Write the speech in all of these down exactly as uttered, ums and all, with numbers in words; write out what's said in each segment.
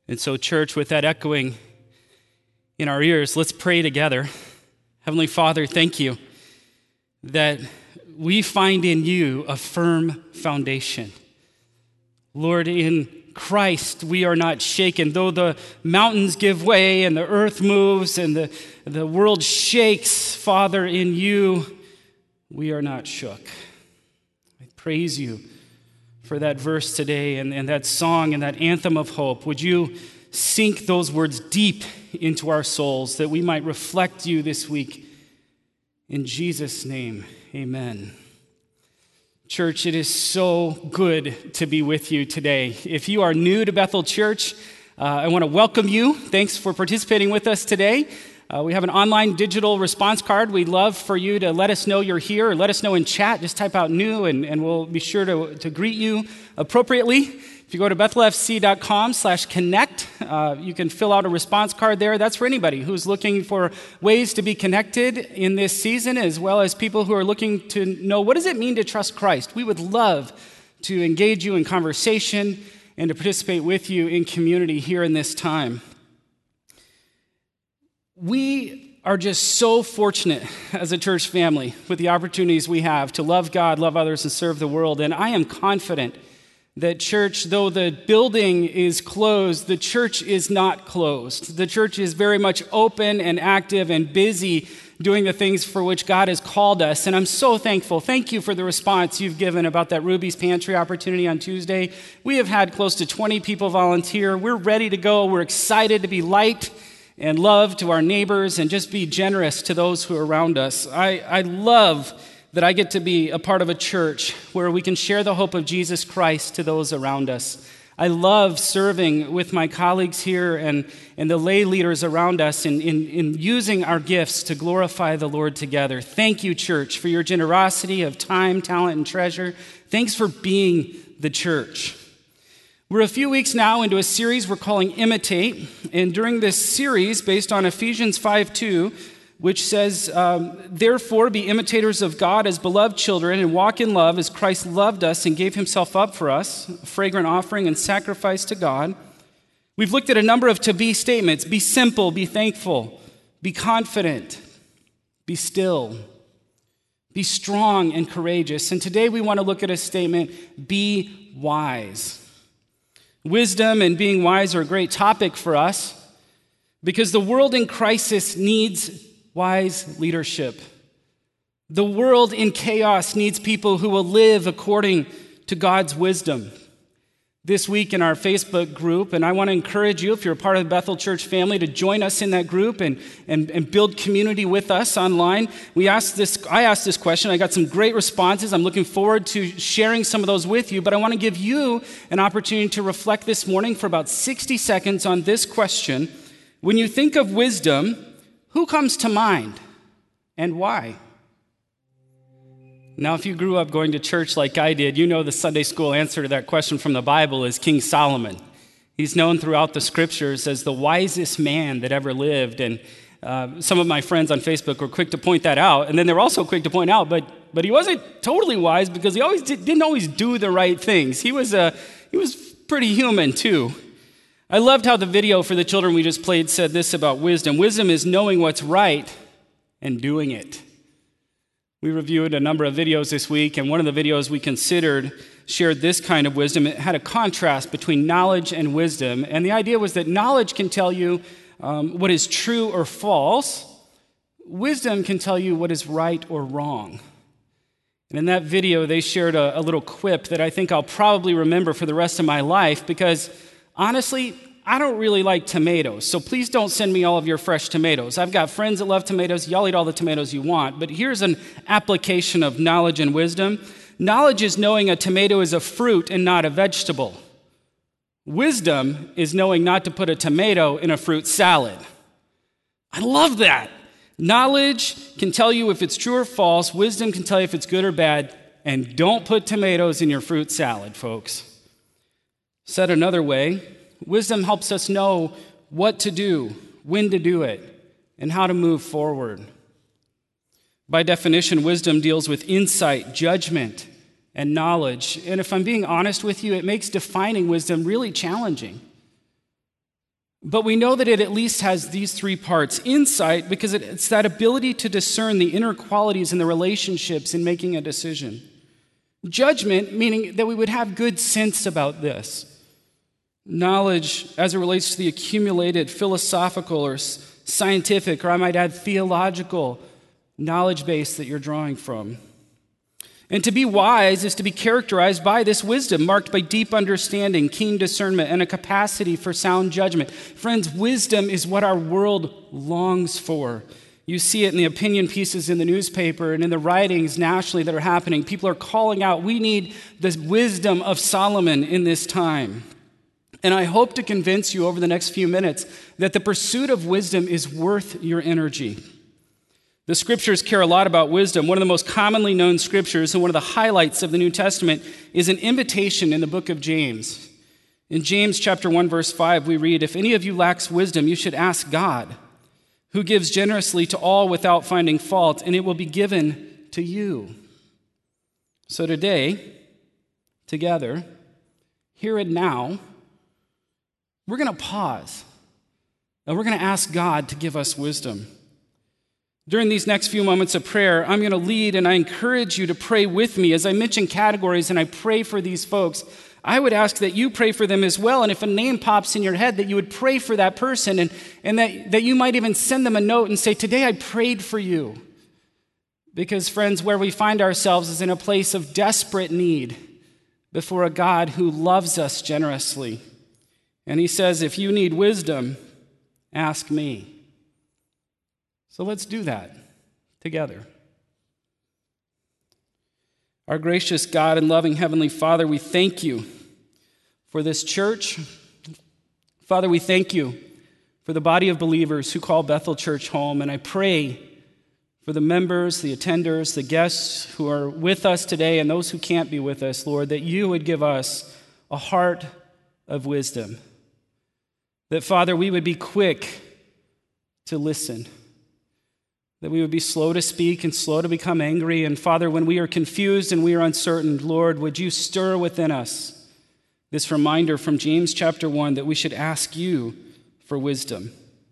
And so, church, with that echoing in our ears, let's pray together. Heavenly Father, thank you that we find in you a firm foundation. Lord, in Christ we are not shaken. Though the mountains give way and the earth moves and the, the world shakes, Father, in you we are not shook. I praise you for that verse today and, and that song and that anthem of hope. Would you sink those words deep into our souls that we might reflect you this week? In Jesus' name, amen. Church, it is so good to be with you today. If you are new to Bethel Church, uh, I want to welcome you. Thanks for participating with us today. Uh, we have an online digital response card. We'd love for you to let us know you're here or let us know in chat. Just type out new and, and we'll be sure to, to greet you appropriately. If you go to bethelfc.com slash connect, uh, you can fill out a response card there. That's for anybody who's looking for ways to be connected in this season, as well as people who are looking to know what does it mean to trust Christ. We would love to engage you in conversation and to participate with you in community here in this time. We are just so fortunate as a church family with the opportunities we have to love God, love others, and serve the world. And I am confident that church, though the building is closed, the church is not closed. The church is very much open and active and busy doing the things for which God has called us. And I'm so thankful. Thank you for the response you've given about that Ruby's Pantry opportunity on Tuesday. We have had close to twenty people volunteer. We're ready to go. We're excited to be light and love to our neighbors and just be generous to those who are around us. I, I love that I get to be a part of a church where we can share the hope of Jesus Christ to those around us. I love serving with my colleagues here and, and the lay leaders around us in, in, in using our gifts to glorify the Lord together. Thank you, church, for your generosity of time, talent, and treasure. Thanks for being the church. We're a few weeks now into a series we're calling Imitate, and during this series, based on Ephesians five two, which says, um, therefore be imitators of God as beloved children and walk in love as Christ loved us and gave himself up for us, a fragrant offering and sacrifice to God. We've looked at a number of to-be statements. Be simple, be thankful, be confident, be still, be strong and courageous. And today we want to look at a statement, be wise. Wisdom and being wise are a great topic for us because the world in crisis needs wise leadership. The world in chaos needs people who will live according to God's wisdom. This week in our Facebook group, and I want to encourage you, if you're a part of the Bethel Church family, to join us in that group and, and, and build community with us online. We asked this, I asked this question. I got some great responses. I'm looking forward to sharing some of those with you, but I want to give you an opportunity to reflect this morning for about sixty seconds on this question. When you think of wisdom, who comes to mind and why? Now, if you grew up going to church like I did, you know the Sunday school answer to that question from the Bible is King Solomon. He's known throughout the scriptures as the wisest man that ever lived. And uh, some of my friends on Facebook were quick to point that out. And then they were also quick to point out, but but he wasn't totally wise because he always did, didn't always do the right things. He was, uh, he was pretty human too. I loved how the video for the children we just played said this about wisdom. Wisdom is knowing what's right and doing it. We reviewed a number of videos this week, and one of the videos we considered shared this kind of wisdom. It had a contrast between knowledge and wisdom, and the idea was that knowledge can tell you um, what is true or false. Wisdom can tell you what is right or wrong. And in that video, they shared a, a little quip that I think I'll probably remember for the rest of my life because, honestly, I don't really like tomatoes, so please don't send me all of your fresh tomatoes. I've got friends that love tomatoes. Y'all eat all the tomatoes you want, but here's an application of knowledge and wisdom. Knowledge is knowing a tomato is a fruit and not a vegetable. Wisdom is knowing not to put a tomato in a fruit salad. I love that. Knowledge can tell you if it's true or false. Wisdom can tell you if it's good or bad. And don't put tomatoes in your fruit salad, folks. Said another way, wisdom helps us know what to do, when to do it, and how to move forward. By definition, wisdom deals with insight, judgment, and knowledge. And if I'm being honest with you, it makes defining wisdom really challenging. But we know that it at least has these three parts. Insight, because it's that ability to discern the inner qualities and the relationships in making a decision. Judgment, meaning that we would have good sense about this. Knowledge, as it relates to the accumulated philosophical or scientific, or I might add theological knowledge base that you're drawing from. And to be wise is to be characterized by this wisdom, marked by deep understanding, keen discernment, and a capacity for sound judgment. Friends, wisdom is what our world longs for. You see it in the opinion pieces in the newspaper and in the writings nationally that are happening. People are calling out, we need the wisdom of Solomon in this time. And I hope to convince you over the next few minutes that the pursuit of wisdom is worth your energy. The scriptures care a lot about wisdom. One of the most commonly known scriptures and one of the highlights of the New Testament is an invitation in the book of James. In James chapter one, verse five, we read, "If any of you lacks wisdom, you should ask God, who gives generously to all without finding fault, and it will be given to you." So today, together, here and now, we're going to pause, and we're going to ask God to give us wisdom. During these next few moments of prayer, I'm going to lead, and I encourage you to pray with me. As I mention categories and I pray for these folks, I would ask that you pray for them as well. And if a name pops in your head, that you would pray for that person, and, and that, that you might even send them a note and say, "Today I prayed for you." Because, friends, where we find ourselves is in a place of desperate need before a God who loves us generously. And he says, if you need wisdom, ask me. So let's do that together. Our gracious God and loving Heavenly Father, we thank you for this church. Father, we thank you for the body of believers who call Bethel Church home. And I pray for the members, the attenders, the guests who are with us today and those who can't be with us, Lord, that you would give us a heart of wisdom. That, Father, we would be quick to listen. That we would be slow to speak and slow to become angry. And Father, when we are confused and we are uncertain, Lord, would you stir within us this reminder from James chapter one that we should ask you for wisdom.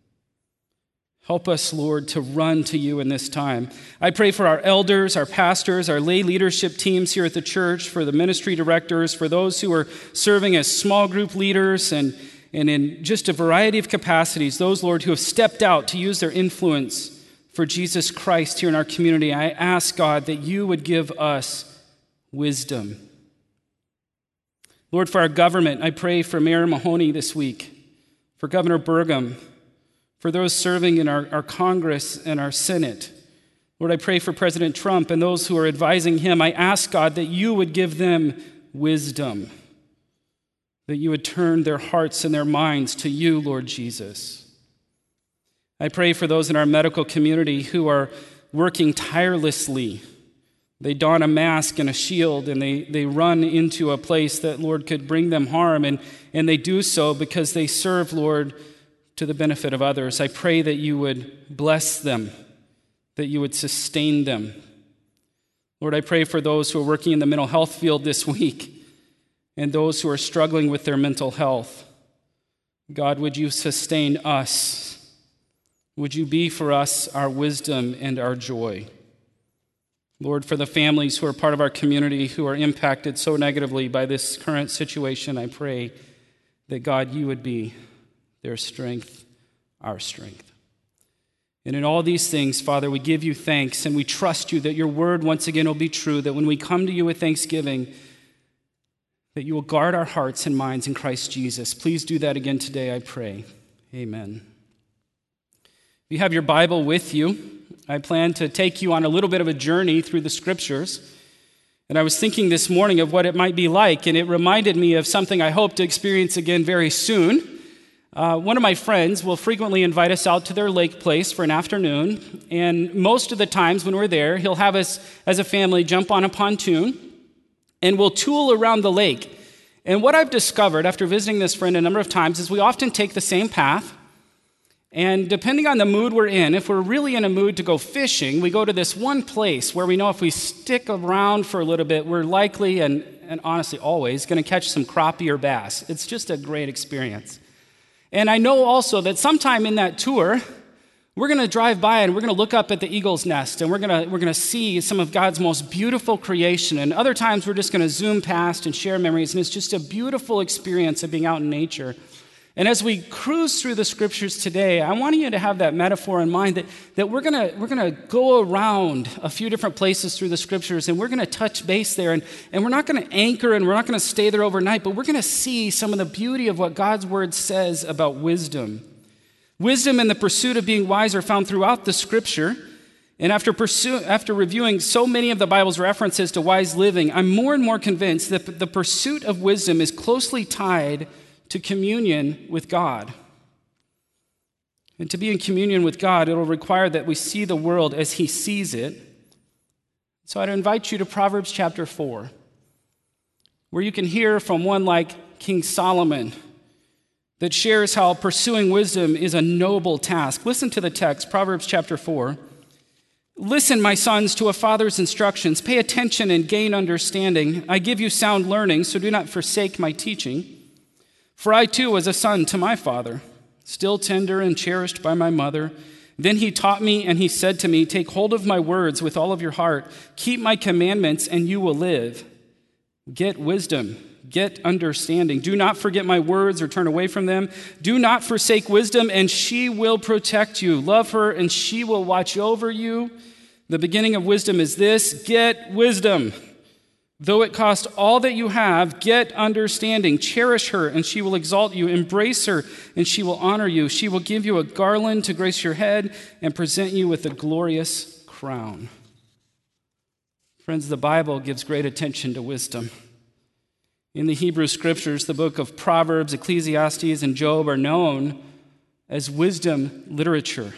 Help us, Lord, to run to you in this time. I pray for our elders, our pastors, our lay leadership teams here at the church, for the ministry directors, for those who are serving as small group leaders and, and in just a variety of capacities, those, Lord, who have stepped out to use their influence for Jesus Christ here in our community. I ask, God, that you would give us wisdom. Lord, for our government, I pray for Mayor Mahoney this week, for Governor Burgum, for those serving in our, our Congress and our Senate. Lord, I pray for President Trump and those who are advising him. I ask, God, that you would give them wisdom, that you would turn their hearts and their minds to you, Lord Jesus. I pray for those in our medical community who are working tirelessly. They don a mask and a shield, and they, they run into a place that, Lord, could bring them harm, and, and they do so because they serve, Lord, to the benefit of others. I pray that you would bless them, that you would sustain them. Lord, I pray for those who are working in the mental health field this week and those who are struggling with their mental health. God, would you sustain us? Would you be for us our wisdom and our joy? Lord, for the families who are part of our community who are impacted so negatively by this current situation, I pray that, God, you would be their strength, our strength. And in all these things, Father, we give you thanks and we trust you that your word once again will be true, that when we come to you with thanksgiving, that you will guard our hearts and minds in Christ Jesus. Please do that again today, I pray. Amen. If you have your Bible with you, I plan to take you on a little bit of a journey through the scriptures. And I was thinking this morning of what it might be like, and it reminded me of something I hope to experience again very soon. Uh, one of my friends will frequently invite us out to their lake place for an afternoon, and most of the times when we're there, he'll have us as a family jump on a pontoon, and we'll tool around the lake. And what I've discovered after visiting this friend a number of times is we often take the same path. And depending on the mood we're in, if we're really in a mood to go fishing, we go to this one place where we know if we stick around for a little bit, we're likely and, and honestly always going to catch some crappie or bass. It's just a great experience. And I know also that sometime in that tour, we're going to drive by and we're going to look up at the eagle's nest and we're going to we're going to see some of God's most beautiful creation. And other times we're just going to zoom past and share memories. And it's just a beautiful experience of being out in nature. And as we cruise through the scriptures today, I want you to have that metaphor in mind that, that we're going to we're going to go around a few different places through the scriptures and we're going to touch base there. And, and we're not going to anchor and we're not going to stay there overnight, but we're going to see some of the beauty of what God's word says about wisdom. Wisdom and the pursuit of being wise are found throughout the scripture. And after pursue, after reviewing so many of the Bible's references to wise living, I'm more and more convinced that the pursuit of wisdom is closely tied to communion with God. And to be in communion with God, it'll require that we see the world as he sees it. So I'd invite you to Proverbs chapter four, where you can hear from one like King Solomon that shares how pursuing wisdom is a noble task. Listen to the text, Proverbs chapter four. Listen, my sons, to a father's instructions. Pay attention and gain understanding. I give you sound learning, so do not forsake my teaching. For I too was a son to my father, still tender and cherished by my mother. Then he taught me, and he said to me, take hold of my words with all of your heart. Keep my commandments, and you will live. Get wisdom, get understanding. Do not forget my words or turn away from them. Do not forsake wisdom, and she will protect you. Love her, and she will watch over you. The beginning of wisdom is this: get wisdom. Though it cost all that you have, get understanding. Cherish her, and she will exalt you. Embrace her, and she will honor you. She will give you a garland to grace your head and present you with a glorious crown. Friends, the Bible gives great attention to wisdom. In the Hebrew Scriptures, the book of Proverbs, Ecclesiastes, and Job are known as wisdom literature.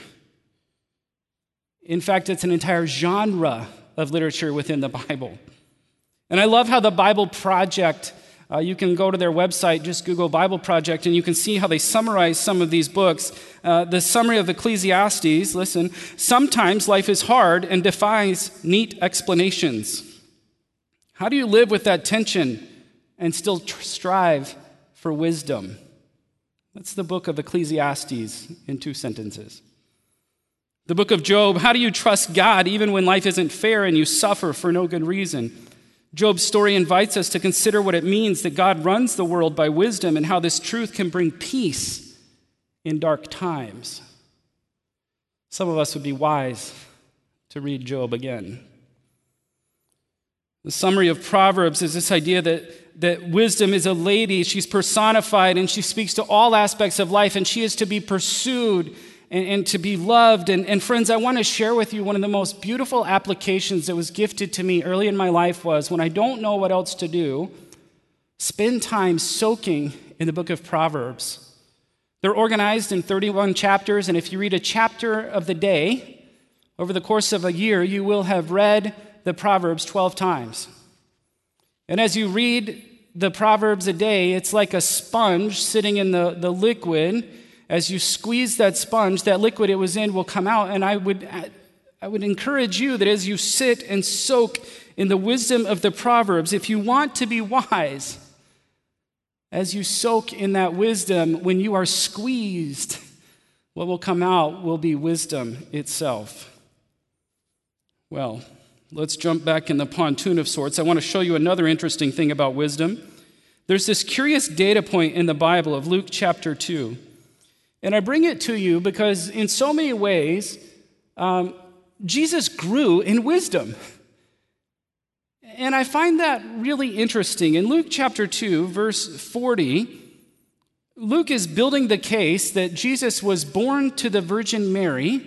In fact, it's an entire genre of literature within the Bible. And I love how the Bible Project, uh, you can go to their website, just Google Bible Project, and you can see how they summarize some of these books. Uh, the summary of Ecclesiastes, listen, sometimes life is hard and defies neat explanations. How do you live with that tension and still tr- strive for wisdom? That's the book of Ecclesiastes in two sentences. The book of Job, how do you trust God even when life isn't fair and you suffer for no good reason? Job's story invites us to consider what it means that God runs the world by wisdom and how this truth can bring peace in dark times. Some of us would be wise to read Job again. The summary of Proverbs is this idea that, that wisdom is a lady. She's personified and she speaks to all aspects of life, and she is to be pursued and, and to be loved. And, and friends, I want to share with you one of the most beautiful applications that was gifted to me early in my life was when I don't know what else to do, spend time soaking in the book of Proverbs. They're organized in thirty-one chapters, and if you read a chapter of the day, over the course of a year, you will have read the Proverbs twelve times. And as you read the Proverbs a day, it's like a sponge sitting in the, the liquid. As you squeeze that sponge, that liquid it was in will come out. And I would, I would encourage you that as you sit and soak in the wisdom of the Proverbs, if you want to be wise, as you soak in that wisdom, when you are squeezed, what will come out will be wisdom itself. Well, let's jump back in the pontoon of sorts. I want to show you another interesting thing about wisdom. There's this curious data point in the Bible of Luke chapter two. And I bring it to you because in so many ways, um, Jesus grew in wisdom. And I find that really interesting. In Luke chapter two, verse forty, Luke is building the case that Jesus was born to the Virgin Mary,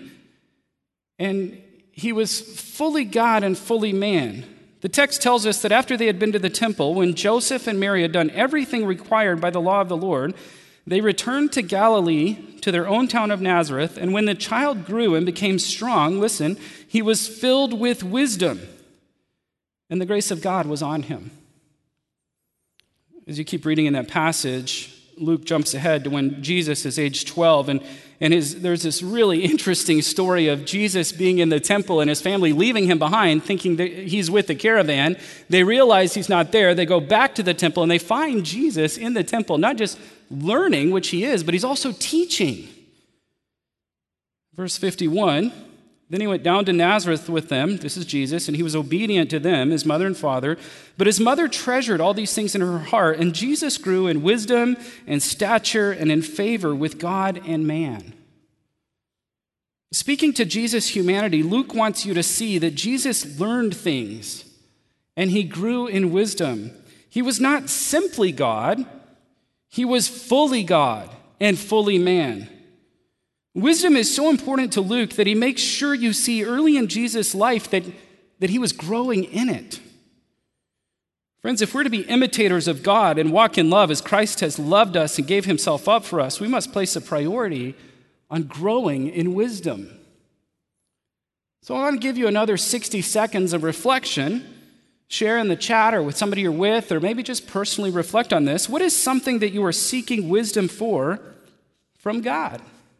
and he was fully God and fully man. The text tells us that after they had been to the temple, when Joseph and Mary had done everything required by the law of the Lord, they returned to Galilee, to their own town of Nazareth, and when the child grew and became strong, listen, he was filled with wisdom, and the grace of God was on him. As you keep reading in that passage, Luke jumps ahead to when Jesus is age twelve, and, and his, there's this really interesting story of Jesus being in the temple and his family leaving him behind, thinking that he's with the caravan. They realize he's not there. They go back to the temple, and they find Jesus in the temple, not just learning, which he is, but he's also teaching. Verse fifty-one, then he went down to Nazareth with them, this is Jesus, and he was obedient to them, his mother and father. But his mother treasured all these things in her heart, and Jesus grew in wisdom and stature and in favor with God and man. Speaking to Jesus' humanity, Luke wants you to see that Jesus learned things, and he grew in wisdom. He was not simply God, he was fully God and fully man. Wisdom is so important to Luke that he makes sure you see early in Jesus' life that, that he was growing in it. Friends, if we're to be imitators of God and walk in love as Christ has loved us and gave himself up for us, we must place a priority on growing in wisdom. So I want to give you another sixty seconds of reflection. Share in the chat or with somebody you're with, or maybe just personally reflect on this. What is something that you are seeking wisdom for from God?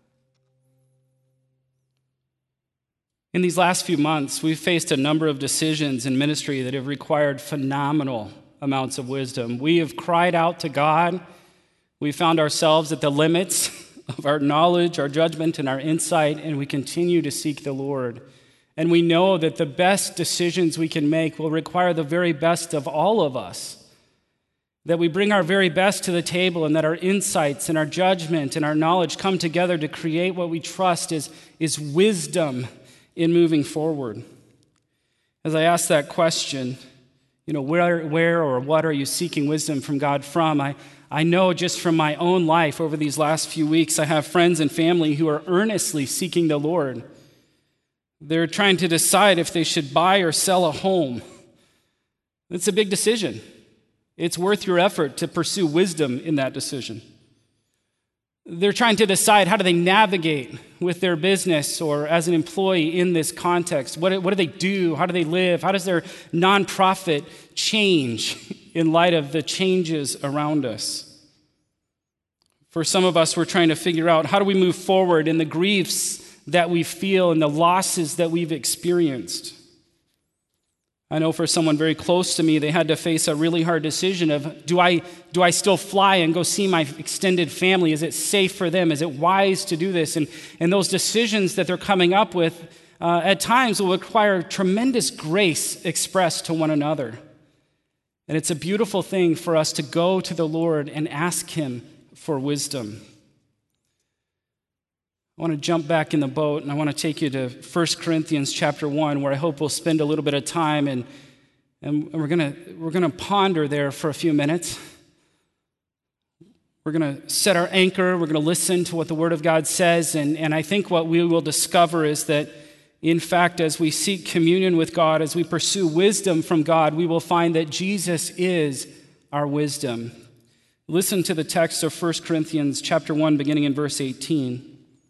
In these last few months, we've faced a number of decisions in ministry that have required phenomenal amounts of wisdom. We have cried out to God. We found ourselves at the limits of our knowledge, our judgment, and our insight, and we continue to seek the Lord. And we know that the best decisions we can make will require the very best of all of us, that we bring our very best to the table and that our insights and our judgment and our knowledge come together to create what we trust is, is wisdom in moving forward. As I ask that question, you know, where, where or what are you seeking wisdom from God from? I, I know just from my own life over these last few weeks, I have friends and family who are earnestly seeking the Lord. They're trying to decide if they should buy or sell a home. It's a big decision. It's worth your effort to pursue wisdom in that decision. They're trying to decide how do they navigate with their business or as an employee in this context. What, what do they do? How do they live? How does their nonprofit change in light of the changes around us? For some of us, we're trying to figure out how do we move forward in the griefs that we feel and the losses that we've experienced. I know for someone very close to me, they had to face a really hard decision of, do I, do I still fly and go see my extended family? Is it safe for them? Is it wise to do this? And, and those decisions that they're coming up with uh, at times will require tremendous grace expressed to one another. And it's a beautiful thing for us to go to the Lord and ask him for wisdom. I want to jump back in the boat, and I want to take you to First Corinthians chapter one, where I hope we'll spend a little bit of time, and, and we're going to we're going to ponder there for a few minutes. We're going to set our anchor. We're going to listen to what the Word of God says, and, and I think what we will discover is that, in fact, as we seek communion with God, as we pursue wisdom from God, we will find that Jesus is our wisdom. Listen to the text of First Corinthians chapter one, beginning in verse eighteen.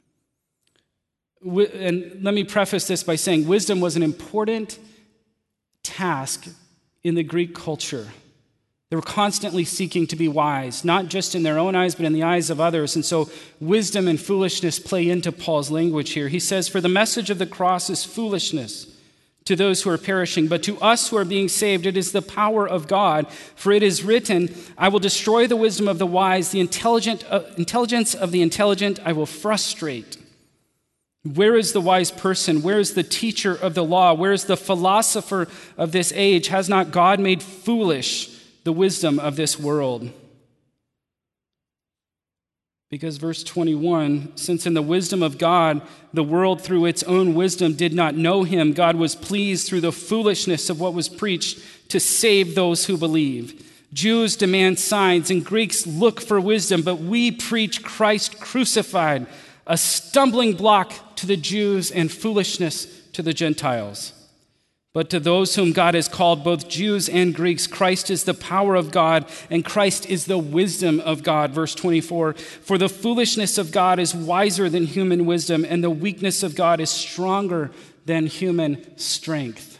And let me preface this by saying wisdom was an important task in the Greek culture. They were constantly seeking to be wise, not just in their own eyes, but in the eyes of others. And so wisdom and foolishness play into Paul's language here. He says, "For the message of the cross is foolishness to those who are perishing, but to us who are being saved, it is the power of God. For it is written, I will destroy the wisdom of the wise, the intelligent, uh, intelligence of the intelligent I will frustrate. Where is the wise person? Where is the teacher of the law? Where is the philosopher of this age? Has not God made foolish the wisdom of this world?" Because verse twenty-one, since in the wisdom of God, the world through its own wisdom did not know him, God was pleased through the foolishness of what was preached to save those who believe. Jews demand signs and Greeks look for wisdom, but we preach Christ crucified, a stumbling block to the Jews and foolishness to the Gentiles. But to those whom God has called, both Jews and Greeks, Christ is the power of God, and Christ is the wisdom of God. Verse twenty-four, for the foolishness of God is wiser than human wisdom, and the weakness of God is stronger than human strength.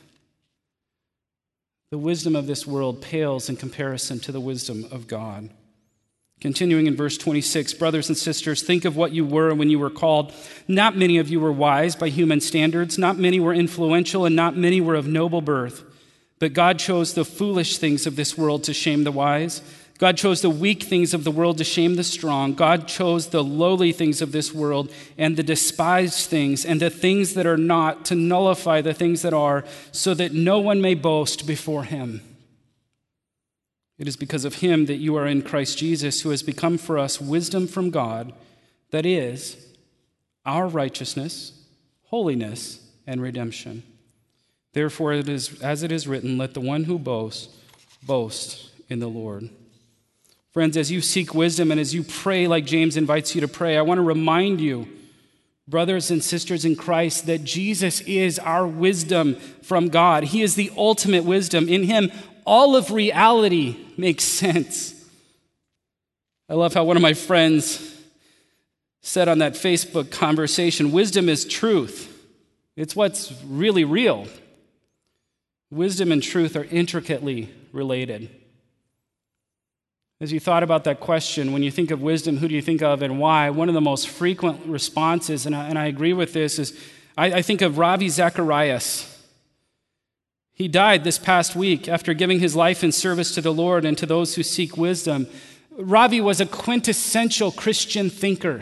The wisdom of this world pales in comparison to the wisdom of God. Continuing in verse twenty-six, brothers and sisters, think of what you were when you were called. Not many of you were wise by human standards. Not many were influential, and not many were of noble birth. But God chose the foolish things of this world to shame the wise. God chose the weak things of the world to shame the strong. God chose the lowly things of this world and the despised things and the things that are not to nullify the things that are, so that no one may boast before him. It is because of him that you are in Christ Jesus, who has become for us wisdom from God, that is, our righteousness, holiness, and redemption. Therefore, it is as it is written, let the one who boasts, boast in the Lord. Friends, as you seek wisdom and as you pray like James invites you to pray, I want to remind you, brothers and sisters in Christ, that Jesus is our wisdom from God. He is the ultimate wisdom. In him, all of reality makes sense. I love how one of my friends said on that Facebook conversation, wisdom is truth. It's what's really real. Wisdom and truth are intricately related. As you thought about that question, when you think of wisdom, who do you think of and why? One of the most frequent responses, and I, and I agree with this, is I, I think of Ravi Zacharias. He died this past week after giving his life in service to the Lord and to those who seek wisdom. Ravi was a quintessential Christian thinker.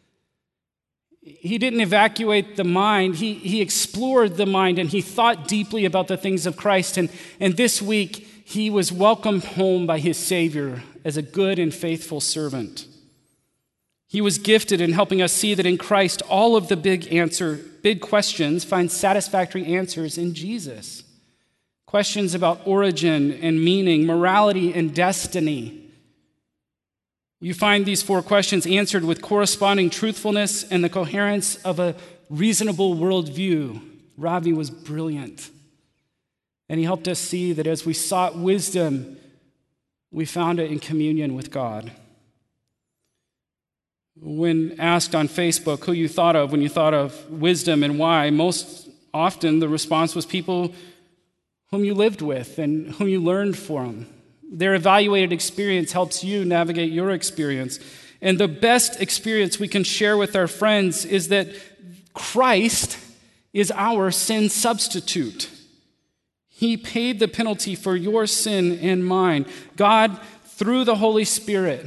He didn't evacuate the mind. He, he explored the mind, and he thought deeply about the things of Christ. And, and this week, he was welcomed home by his Savior as a good and faithful servant. He was gifted in helping us see that in Christ, all of the big answer, big questions find satisfactory answers in Jesus. Questions about origin and meaning, morality and destiny. You find these four questions answered with corresponding truthfulness and the coherence of a reasonable worldview. Ravi was brilliant. And he helped us see that as we sought wisdom, we found it in communion with God. When asked on Facebook who you thought of when you thought of wisdom and why, most often the response was people whom you lived with and whom you learned from. Their evaluated experience helps you navigate your experience. And the best experience we can share with our friends is that Christ is our sin substitute. He paid the penalty for your sin and mine. God, through the Holy Spirit,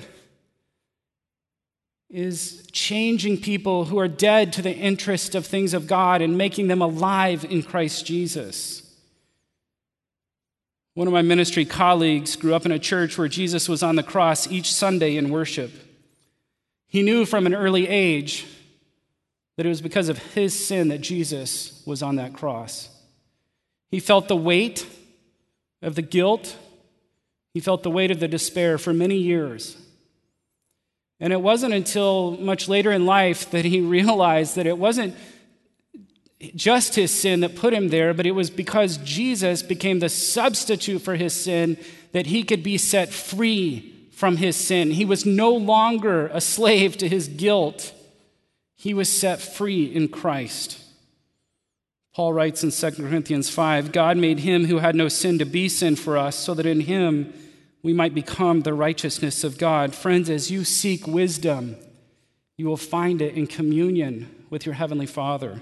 is changing people who are dead to the interest of things of God and making them alive in Christ Jesus. One of my ministry colleagues grew up in a church where Jesus was on the cross each Sunday in worship. He knew from an early age that it was because of his sin that Jesus was on that cross. He felt the weight of the guilt. He felt the weight of the despair for many years. And it wasn't until much later in life that he realized that it wasn't just his sin that put him there, but it was because Jesus became the substitute for his sin that he could be set free from his sin. He was no longer a slave to his guilt. He was set free in Christ. Paul writes in Second Corinthians five, God made him who had no sin to be sin for us, so that in him we might become the righteousness of God. Friends, as you seek wisdom, you will find it in communion with your heavenly Father.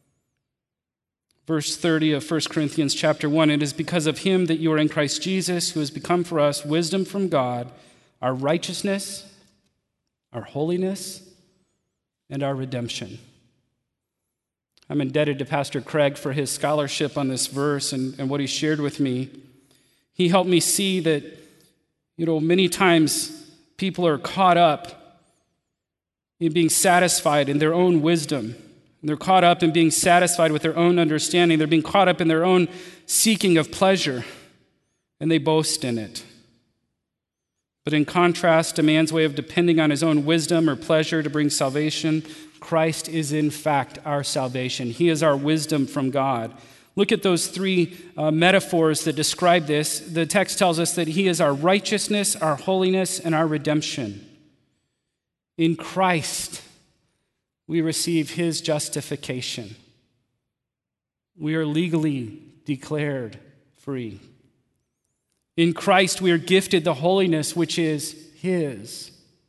Verse thirty of First Corinthians chapter one, it is because of him that you are in Christ Jesus, who has become for us wisdom from God, our righteousness, our holiness, and our redemption. I'm indebted to Pastor Craig for his scholarship on this verse and, and what he shared with me. He helped me see that, you know, many times people are caught up in being satisfied in their own wisdom. They're caught up in being satisfied with their own understanding. They're being caught up in their own seeking of pleasure, and they boast in it. But in contrast to man's way of depending on his own wisdom or pleasure to bring salvation, Christ is in fact our salvation. He is our wisdom from God. Look at those three uh, metaphors that describe this. The text tells us that he is our righteousness, our holiness, and our redemption. In Christ, we receive his justification. We are legally declared free. In Christ, we are gifted the holiness which is his.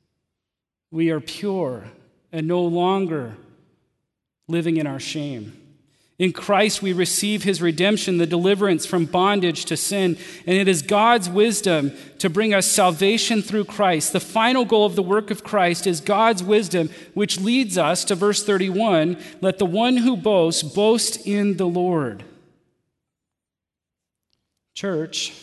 We are pure and no longer living in our shame. In Christ, we receive his redemption, the deliverance from bondage to sin, and it is God's wisdom to bring us salvation through Christ. The final goal of the work of Christ is God's wisdom, which leads us to verse thirty-one, let the one who boasts boast in the Lord. Church,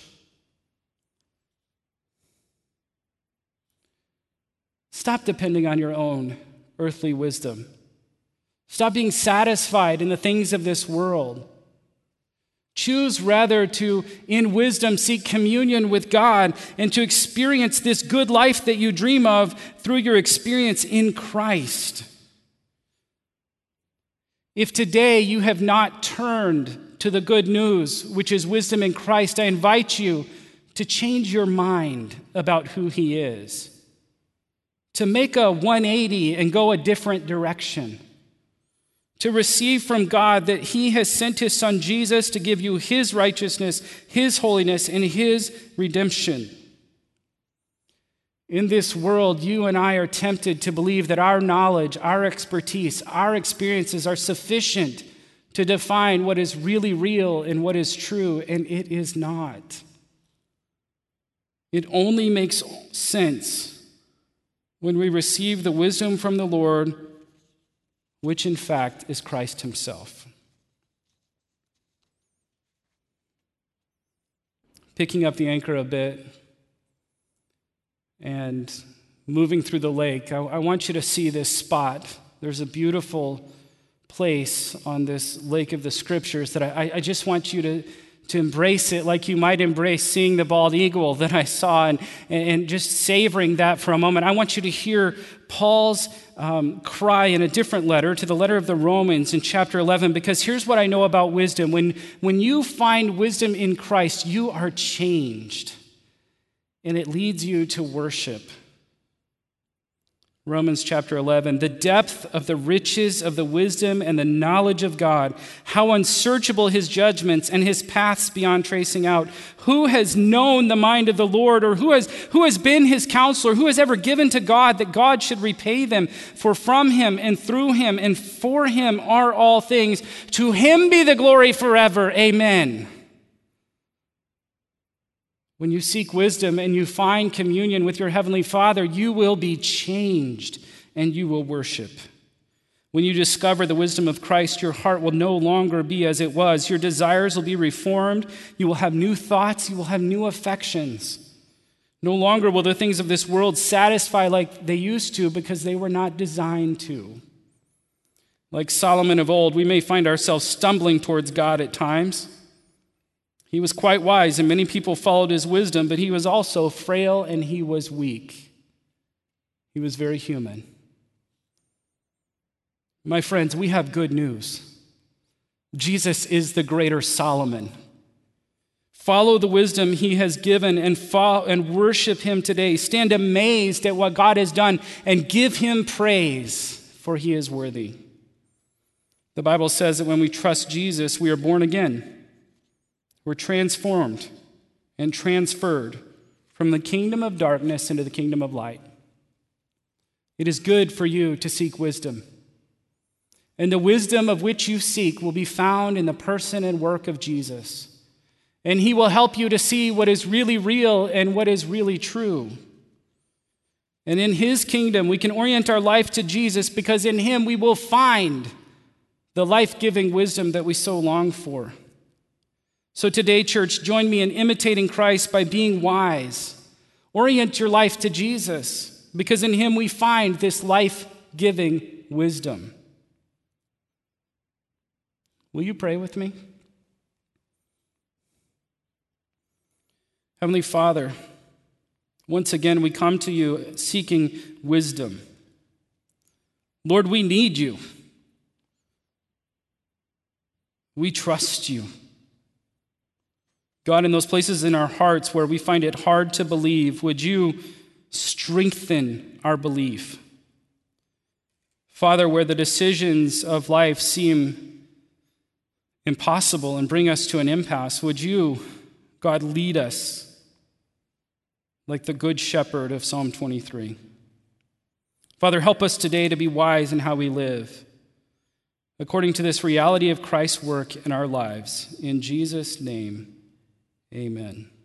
stop depending on your own earthly wisdom. Stop being satisfied in the things of this world. Choose rather to, in wisdom, seek communion with God and to experience this good life that you dream of through your experience in Christ. If today you have not turned to the good news, which is wisdom in Christ, I invite you to change your mind about who he is, to make a one eighty and go a different direction, to receive from God that he has sent his son Jesus to give you his righteousness, his holiness, and his redemption. In this world, you and I are tempted to believe that our knowledge, our expertise, our experiences are sufficient to define what is really real and what is true, and it is not. It only makes sense when we receive the wisdom from the Lord, which in fact is Christ himself. Picking up the anchor a bit and moving through the lake, I, I want you to see this spot. There's a beautiful place on this lake of the scriptures that I, I just want you to, to embrace it like you might embrace seeing the bald eagle that I saw and, and just savoring that for a moment. I want you to hear Paul's um, cry in a different letter, to the letter of the Romans in chapter eleven, because here's what I know about wisdom. When, when you find wisdom in Christ, you are changed, and it leads you to worship. Romans chapter eleven, the depth of the riches of the wisdom and the knowledge of God, how unsearchable his judgments and his paths beyond tracing out. Who has known the mind of the Lord, or who has, who has been his counselor? Who has ever given to God that God should repay them? For from him and through him and for him are all things. To him be the glory forever. Amen. When you seek wisdom and you find communion with your heavenly Father, you will be changed and you will worship. When you discover the wisdom of Christ, your heart will no longer be as it was. Your desires will be reformed. You will have new thoughts. You will have new affections. No longer will the things of this world satisfy like they used to, because they were not designed to. Like Solomon of old, we may find ourselves stumbling towards God at times. He was quite wise, and many people followed his wisdom, but he was also frail and he was weak. He was very human. My friends, we have good news. Jesus is the greater Solomon. Follow the wisdom he has given and follow, and worship him today. Stand amazed at what God has done and give him praise, for he is worthy. The Bible says that when we trust Jesus, we are born again. We're transformed and transferred from the kingdom of darkness into the kingdom of light. It is good for you to seek wisdom. And the wisdom of which you seek will be found in the person and work of Jesus. And he will help you to see what is really real and what is really true. And in his kingdom, we can orient our life to Jesus, because in him we will find the life-giving wisdom that we so long for. So today, church, join me in imitating Christ by being wise. Orient your life to Jesus, because in him we find this life-giving wisdom. Will you pray with me? Heavenly Father, once again we come to you seeking wisdom. Lord, we need you. We trust you. God, in those places in our hearts where we find it hard to believe, would you strengthen our belief? Father, where the decisions of life seem impossible and bring us to an impasse, would you, God, lead us like the good shepherd of Psalm twenty-three? Father, help us today to be wise in how we live, according to this reality of Christ's work in our lives. In Jesus' name, amen.